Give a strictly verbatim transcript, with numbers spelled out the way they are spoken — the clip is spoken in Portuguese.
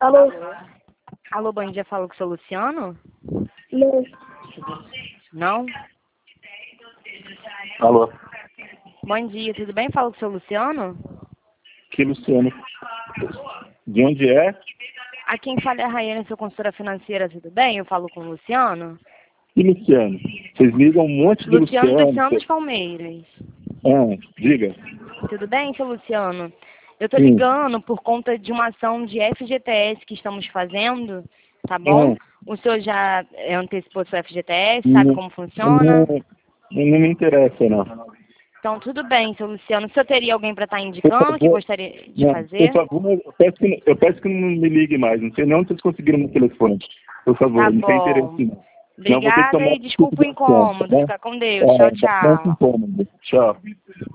Alô? Alô, bom dia, falo com o seu Luciano? Não. Não? Alô? Bom dia, tudo bem? Falo com o seu Luciano? Que Luciano? De onde é? A quem fala é a Raiane, sua consultora financeira, tudo bem? Eu falo com o Luciano? Que Luciano? Vocês ligam um monte de Luciano Luciano. dos Santos Palmeiras. Ah, diga. Tudo bem, seu Luciano? Eu tô Sim. ligando por conta de uma ação de F G T S que estamos fazendo, tá bom? Ah. O senhor já eh, antecipou seu F G T S, sabe Não, como funciona? não, não me interessa, não. Então, tudo bem, seu Luciano. O senhor teria alguém para estar Por indicando que favor, gostaria de não, fazer? por favor, eu peço, que, eu peço que não me ligue mais. Não sei nem onde vocês conseguiram meu telefone. Por favor, Tá não tem interesse, bom. não. Senão eu vou ter que Obrigada tomar e desculpa o providência, tá incômodo. bom? Fica com Deus. É, Tchau, bastante tchau. incômodo. Tchau.